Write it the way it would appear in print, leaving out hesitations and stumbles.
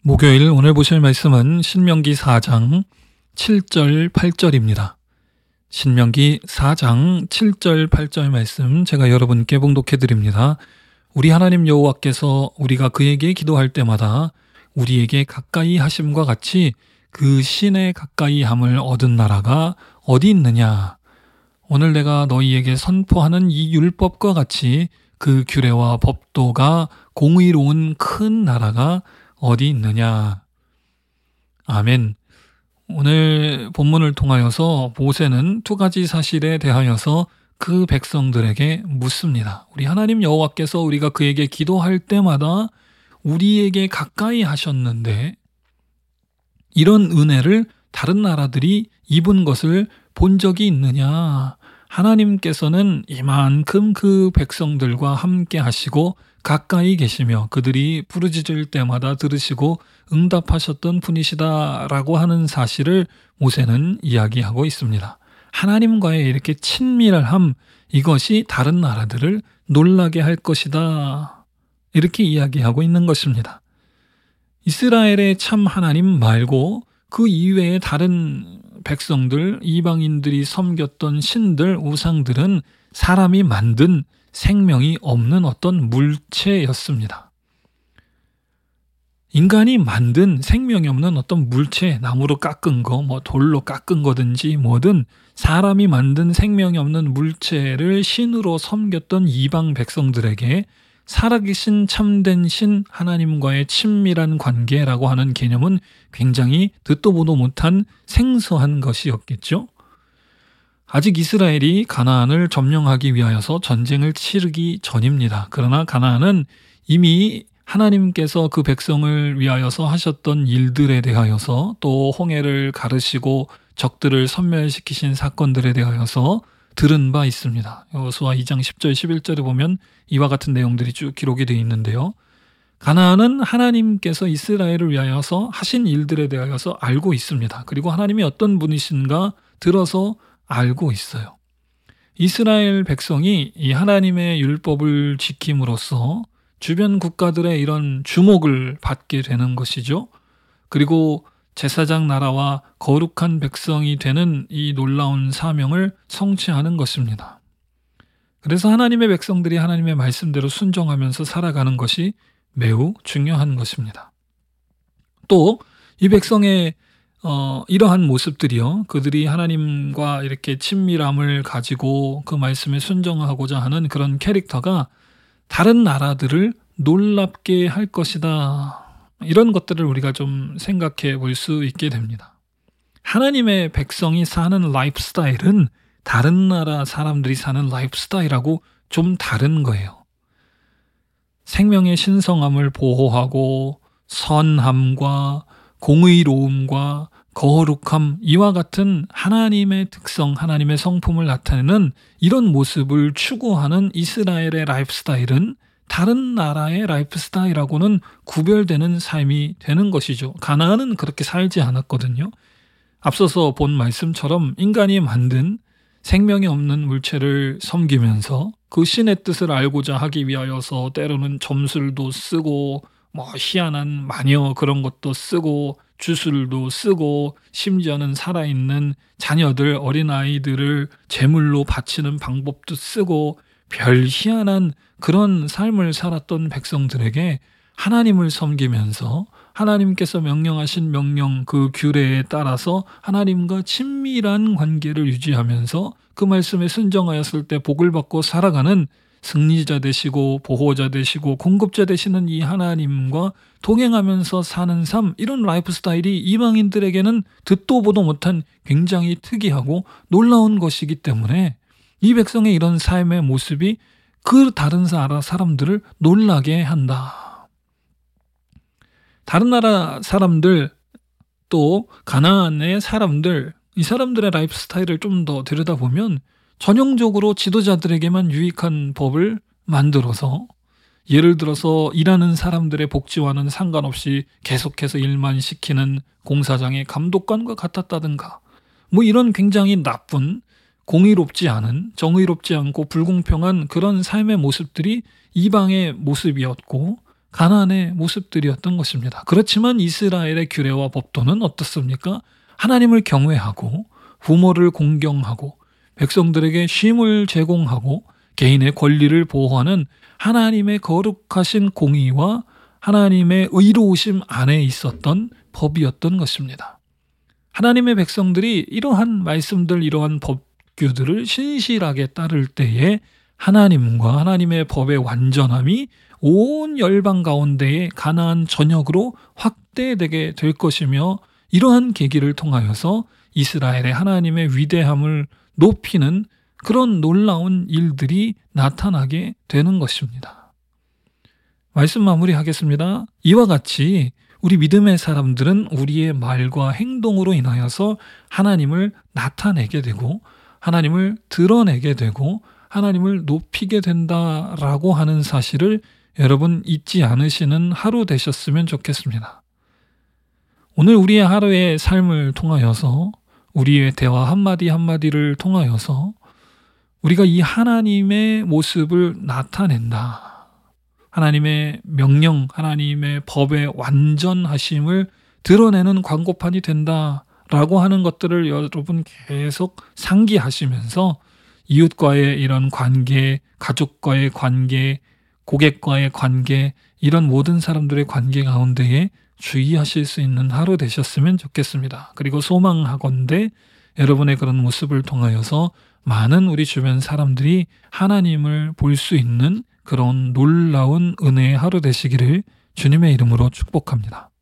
목요일 오늘 보실 말씀은 신명기 4장 7절 8절입니다. 신명기 4장 7절 8절 말씀 제가 여러분께 봉독해 드립니다. 우리 하나님 여호와께서 우리가 그에게 기도할 때마다 우리에게 가까이 하심과 같이 그 신의 가까이 함을 얻은 나라가 어디 있느냐? 오늘 내가 너희에게 선포하는 이 율법과 같이 그 규례와 법도가 공의로운 큰 나라가 어디 있느냐? 아멘. 오늘 본문을 통하여서 모세는 두 가지 사실에 대하여서 그 백성들에게 묻습니다. 우리 하나님 여호와께서 우리가 그에게 기도할 때마다 우리에게 가까이 하셨는데 이런 은혜를 다른 나라들이 입은 것을 본 적이 있느냐? 하나님께서는 이만큼 그 백성들과 함께 하시고 가까이 계시며 그들이 부르짖을 때마다 들으시고 응답하셨던 분이시다라고 하는 사실을 모세는 이야기하고 있습니다. 하나님과의 이렇게 친밀함, 이것이 다른 나라들을 놀라게 할 것이다. 이렇게 이야기하고 있는 것입니다. 이스라엘의 참 하나님 말고 그 이외의 다른 백성들, 이방인들이 섬겼던 신들, 우상들은 사람이 만든 생명이 없는 어떤 물체였습니다. 인간이 만든 생명이 없는 어떤 물체, 나무로 깎은 거, 돌로 깎은 거든지 뭐든 사람이 만든 생명이 없는 물체를 신으로 섬겼던 이방 백성들에게 살아계신 참된 신 하나님과의 친밀한 관계라고 하는 개념은 굉장히 듣도 보도 못한 생소한 것이었겠죠. 아직 이스라엘이 가나안을 점령하기 위하여서 전쟁을 치르기 전입니다. 그러나 가나안은 이미 하나님께서 그 백성을 위하여서 하셨던 일들에 대하여서 또 홍해를 가르시고 적들을 섬멸시키신 사건들에 대하여서 들은 바 있습니다. 여호수아 2장 10절 11절에 보면 이와 같은 내용들이 쭉 기록이 되어 있는데요. 가나안은 하나님께서 이스라엘을 위하여서 하신 일들에 대하여서 알고 있습니다. 그리고 하나님이 어떤 분이신가 들어서 알고 있어요. 이스라엘 백성이 이 하나님의 율법을 지킴으로써 주변 국가들의 이런 주목을 받게 되는 것이죠. 그리고 제사장 나라와 거룩한 백성이 되는 이 놀라운 사명을 성취하는 것입니다. 그래서 하나님의 백성들이 하나님의 말씀대로 순종하면서 살아가는 것이 매우 중요한 것입니다. 또 이 백성의 이러한 모습들이요, 그들이 하나님과 이렇게 친밀함을 가지고 그 말씀에 순종하고자 하는 그런 캐릭터가 다른 나라들을 놀랍게 할 것이다. 이런 것들을 우리가 좀 생각해 볼 수 있게 됩니다. 하나님의 백성이 사는 라이프 스타일은 다른 나라 사람들이 사는 라이프 스타일하고 좀 다른 거예요. 생명의 신성함을 보호하고 선함과 공의로움과 거룩함, 이와 같은 하나님의 특성, 하나님의 성품을 나타내는 이런 모습을 추구하는 이스라엘의 라이프 스타일은 다른 나라의 라이프 스타일하고는 구별되는 삶이 되는 것이죠. 가나안은 그렇게 살지 않았거든요. 앞서서 본 말씀처럼 인간이 만든 생명이 없는 물체를 섬기면서 그 신의 뜻을 알고자 하기 위하여서 때로는 점술도 쓰고 희한한 마녀 그런 것도 쓰고 주술도 쓰고 심지어는 살아있는 자녀들, 어린아이들을 제물로 바치는 방법도 쓰고 별 희한한 그런 삶을 살았던 백성들에게 하나님을 섬기면서 하나님께서 명령하신 명령 그 규례에 따라서 하나님과 친밀한 관계를 유지하면서 그 말씀에 순종하였을 때 복을 받고 살아가는 승리자 되시고 보호자 되시고 공급자 되시는 이 하나님과 동행하면서 사는 삶, 이런 라이프 스타일이 이방인들에게는 듣도 보도 못한 굉장히 특이하고 놀라운 것이기 때문에 이 백성의 이런 삶의 모습이 그 다른 나라 사람들을 놀라게 한다. 다른 나라 사람들, 또 가나안의 사람들, 이 사람들의 라이프 스타일을 좀 더 들여다보면 전형적으로 지도자들에게만 유익한 법을 만들어서, 예를 들어서 일하는 사람들의 복지와는 상관없이 계속해서 일만 시키는 공사장의 감독관과 같았다든가, 이런 굉장히 나쁜, 공의롭지 않은, 정의롭지 않고 불공평한 그런 삶의 모습들이 이방의 모습이었고, 가나안의 모습들이었던 것입니다. 그렇지만 이스라엘의 규례와 법도는 어떻습니까? 하나님을 경외하고 부모를 공경하고 백성들에게 쉼을 제공하고 개인의 권리를 보호하는 하나님의 거룩하신 공의와 하나님의 의로우심 안에 있었던 법이었던 것입니다. 하나님의 백성들이 이러한 말씀들, 이러한 법규들을 신실하게 따를 때에 하나님과 하나님의 법의 완전함이 온 열방 가운데에 가나안 전역으로 확대되게 될 것이며, 이러한 계기를 통하여서 이스라엘의 하나님의 위대함을 높이는 그런 놀라운 일들이 나타나게 되는 것입니다. 말씀 마무리하겠습니다. 이와 같이 우리 믿음의 사람들은 우리의 말과 행동으로 인하여서 하나님을 나타내게 되고 하나님을 드러내게 되고 하나님을 높이게 된다라고 하는 사실을 여러분 잊지 않으시는 하루 되셨으면 좋겠습니다. 오늘 우리의 하루의 삶을 통하여서, 우리의 대화 한마디 한마디를 통하여서 우리가 이 하나님의 모습을 나타낸다, 하나님의 명령, 하나님의 법의 완전하심을 드러내는 광고판이 된다라고 하는 것들을 여러분 계속 상기하시면서 이웃과의 이런 관계, 가족과의 관계, 고객과의 관계, 이런 모든 사람들의 관계 가운데에 주의하실 수 있는 하루 되셨으면 좋겠습니다. 그리고 소망하건대 여러분의 그런 모습을 통하여서 많은 우리 주변 사람들이 하나님을 볼 수 있는 그런 놀라운 은혜의 하루 되시기를 주님의 이름으로 축복합니다.